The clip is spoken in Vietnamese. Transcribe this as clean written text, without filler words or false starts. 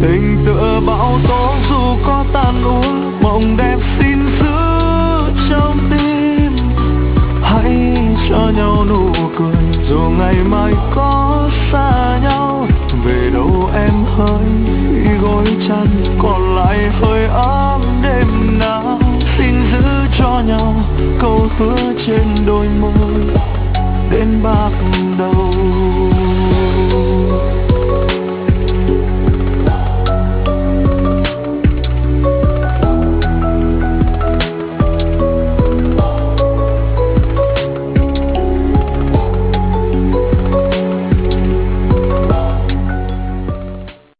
Tình tựa bão tố dù có tan úa, mộng đẹp xin giữ trong tim. Hãy cho nhau nụ cười dù ngày mai có xa nhau. Về đâu em hỡi khi gối chăn còn lại hơi ấm đêm nào. Xin giữ cho nhau câu hứa trên đôi môi đến bạc đầu.